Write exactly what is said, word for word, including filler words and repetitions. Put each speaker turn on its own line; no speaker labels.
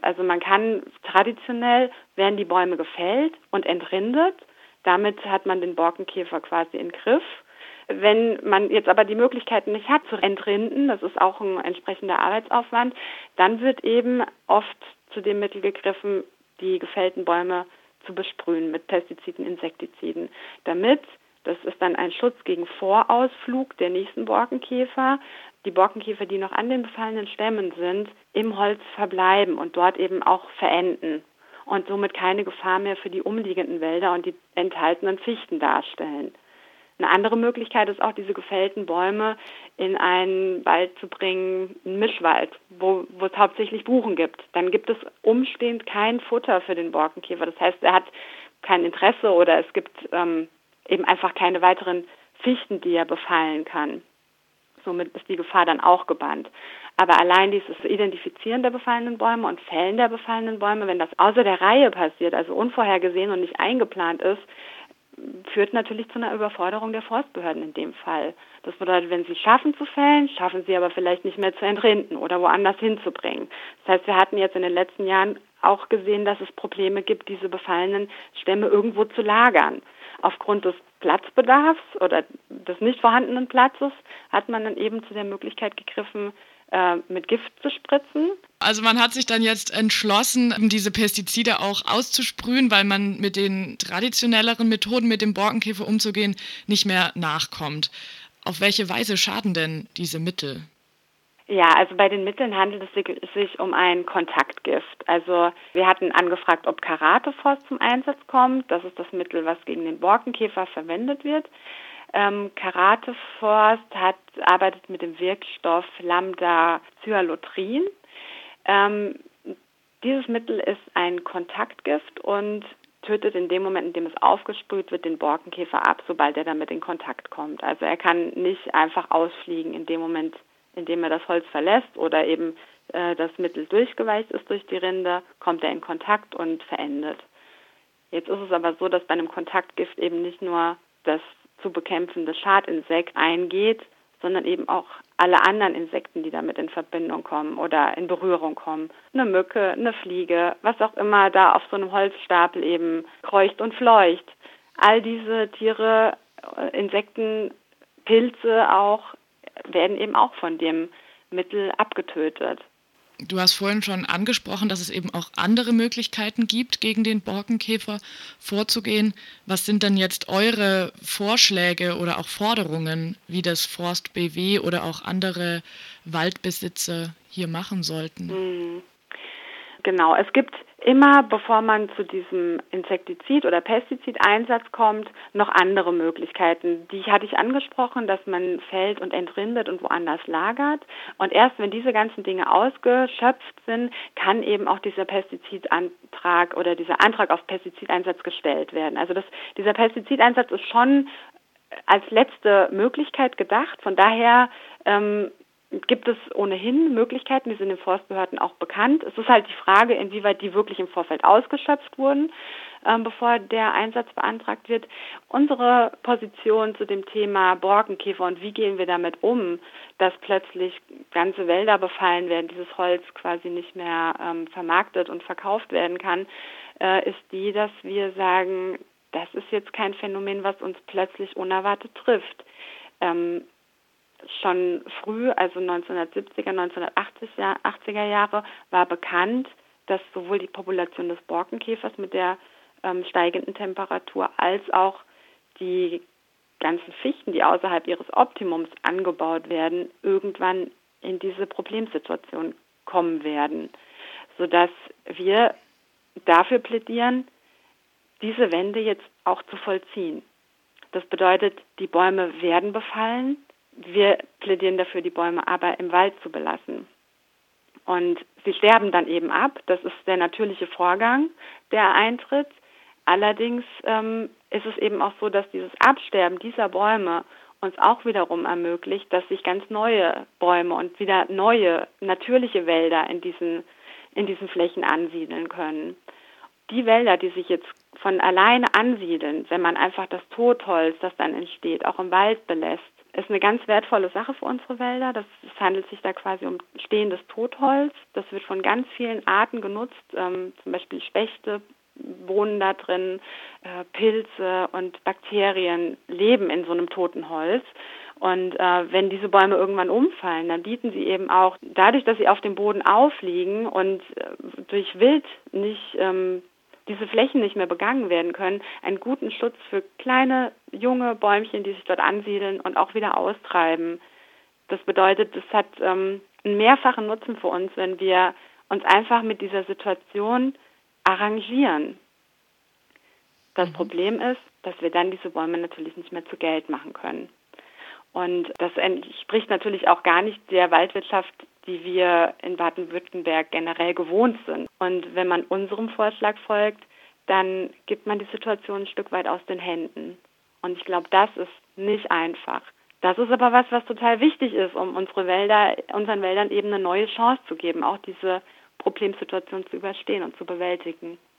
Also man kann traditionell, werden die Bäume gefällt und entrindet. Damit hat man den Borkenkäfer quasi im Griff. Wenn man jetzt aber die Möglichkeiten nicht hat zu entrinden, das ist auch ein entsprechender Arbeitsaufwand, dann wird eben oft zu dem Mittel gegriffen, die gefällten Bäume zu besprühen mit Pestiziden, Insektiziden, damit, das ist dann ein Schutz gegen Vorausflug der nächsten Borkenkäfer, die Borkenkäfer, die noch an den befallenen Stämmen sind, im Holz verbleiben und dort eben auch verenden und somit keine Gefahr mehr für die umliegenden Wälder und die enthaltenen Fichten darstellen. Eine andere Möglichkeit ist auch, diese gefällten Bäume in einen Wald zu bringen, einen Mischwald, wo, wo es hauptsächlich Buchen gibt. Dann gibt es umstehend kein Futter für den Borkenkäfer. Das heißt, er hat kein Interesse oder es gibt ähm, eben einfach keine weiteren Fichten, die er befallen kann. Somit ist die Gefahr dann auch gebannt. Aber allein dieses Identifizieren der befallenen Bäume und Fällen der befallenen Bäume, wenn das außer der Reihe passiert, also unvorhergesehen und nicht eingeplant ist, führt natürlich zu einer Überforderung der Forstbehörden in dem Fall. Das bedeutet, wenn sie schaffen zu fällen, schaffen sie aber vielleicht nicht mehr zu entrinden oder woanders hinzubringen. Das heißt, wir hatten jetzt in den letzten Jahren auch gesehen, dass es Probleme gibt, diese befallenen Stämme irgendwo zu lagern. Aufgrund des Platzbedarfs oder des nicht vorhandenen Platzes hat man dann eben zu der Möglichkeit gegriffen, mit Gift zu spritzen.
Also man hat sich dann jetzt entschlossen, diese Pestizide auch auszusprühen, weil man mit den traditionelleren Methoden, mit dem Borkenkäfer umzugehen, nicht mehr nachkommt. Auf welche Weise schaden denn diese Mittel?
Ja, also bei den Mitteln handelt es sich um ein Kontaktgift. Also wir hatten angefragt, ob Karatephos zum Einsatz kommt. Das ist das Mittel, was gegen den Borkenkäfer verwendet wird. Ähm, Karatephos hat, arbeitet mit dem Wirkstoff Lambda-Cyhalothrin. Ähm, dieses Mittel ist ein Kontaktgift und tötet in dem Moment, in dem es aufgesprüht wird, den Borkenkäfer ab, sobald er damit in Kontakt kommt. Also er kann nicht einfach ausfliegen in dem Moment, in dem er das Holz verlässt oder eben äh, das Mittel durchgeweicht ist durch die Rinde, kommt er in Kontakt und verendet. Jetzt ist es aber so, dass bei einem Kontaktgift eben nicht nur das zu bekämpfende Schadinsekt eingeht, sondern eben auch alle anderen Insekten, die damit in Verbindung kommen oder in Berührung kommen. Eine Mücke, eine Fliege, was auch immer da auf so einem Holzstapel eben kreucht und fleucht. All diese Tiere, Insekten, Pilze auch, werden eben auch von dem Mittel abgetötet.
Du hast vorhin schon angesprochen, dass es eben auch andere Möglichkeiten gibt, gegen den Borkenkäfer vorzugehen. Was sind denn jetzt eure Vorschläge oder auch Forderungen, wie das Forst B W oder auch andere Waldbesitzer hier machen sollten?
Mhm. Genau, es gibt immer, bevor man zu diesem Insektizid- oder Pestizideinsatz kommt, noch andere Möglichkeiten. Die hatte ich angesprochen, dass man fällt und entrindet und woanders lagert. Und erst wenn diese ganzen Dinge ausgeschöpft sind, kann eben auch dieser Pestizidantrag oder dieser Antrag auf Pestizideinsatz gestellt werden. Also das, dieser Pestizideinsatz ist schon als letzte Möglichkeit gedacht. Von daher ähm, gibt es ohnehin Möglichkeiten, die sind den Forstbehörden auch bekannt. Es ist halt die Frage, inwieweit die wirklich im Vorfeld ausgeschöpft wurden, ähm, bevor der Einsatz beantragt wird. Unsere Position zu dem Thema Borkenkäfer und wie gehen wir damit um, dass plötzlich ganze Wälder befallen werden, dieses Holz quasi nicht mehr ähm, vermarktet und verkauft werden kann, äh, ist die, dass wir sagen, das ist jetzt kein Phänomen, was uns plötzlich unerwartet trifft. Ähm, Schon früh, also neunzehnhundertsiebziger, neunzehnhundertachtziger Jahre, war bekannt, dass sowohl die Population des Borkenkäfers mit der ähm, steigenden Temperatur als auch die ganzen Fichten, die außerhalb ihres Optimums angebaut werden, irgendwann in diese Problemsituation kommen werden, sodass wir dafür plädieren, diese Wende jetzt auch zu vollziehen. Das bedeutet, die Bäume werden befallen. Wir plädieren dafür, die Bäume aber im Wald zu belassen. Und sie sterben dann eben ab. Das ist der natürliche Vorgang, der eintritt. Allerdings ähm, ist es eben auch so, dass dieses Absterben dieser Bäume uns auch wiederum ermöglicht, dass sich ganz neue Bäume und wieder neue, natürliche Wälder in diesen, in diesen Flächen ansiedeln können. Die Wälder, die sich jetzt von alleine ansiedeln, wenn man einfach das Totholz, das dann entsteht, auch im Wald belässt, ist eine ganz wertvolle Sache für unsere Wälder. Das, es handelt sich da quasi um stehendes Totholz. Das wird von ganz vielen Arten genutzt, ähm, zum Beispiel Spechte wohnen da drin, äh, Pilze und Bakterien leben in so einem toten Holz. Und äh, wenn diese Bäume irgendwann umfallen, dann bieten sie eben auch, dadurch, dass sie auf dem Boden aufliegen und äh, durch Wild nicht ähm, diese Flächen nicht mehr begangen werden können, einen guten Schutz für kleine, junge Bäumchen, die sich dort ansiedeln und auch wieder austreiben. Das bedeutet, es hat ähm, einen mehrfachen Nutzen für uns, wenn wir uns einfach mit dieser Situation arrangieren. Das mhm. Problem ist, dass wir dann diese Bäume natürlich nicht mehr zu Geld machen können. Und das entspricht natürlich auch gar nicht der Waldwirtschaft, die wir in Baden-Württemberg generell gewohnt sind. Und wenn man unserem Vorschlag folgt, dann gibt man die Situation ein Stück weit aus den Händen. Und ich glaube, das ist nicht einfach. Das ist aber was, was total wichtig ist, um unsere Wälder, unseren Wäldern eben eine neue Chance zu geben, auch diese Problemsituation zu überstehen und zu bewältigen.